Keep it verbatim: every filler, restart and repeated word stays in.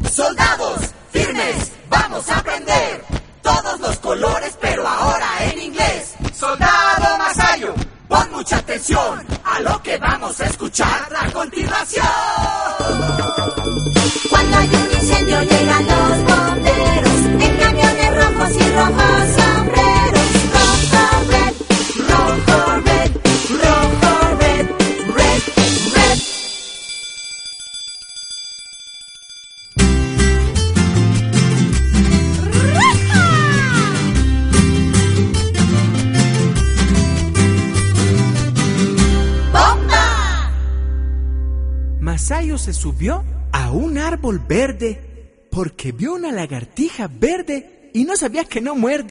Soldados, firmes, vamos a aprender todos los colores, pero ahora en inglés. Soldado Masayo, pon mucha atención a lo que vamos a escuchar a continuación. Cuando hay un incendio llegan los bomberos en camiones rojos y rojos sombreros. Rojo, red, rojo, red, rojo, red, red, red. ¡Bomba! Masayo se subió a un árbol verde porque vio una lagartija verde y no sabía que no muerde.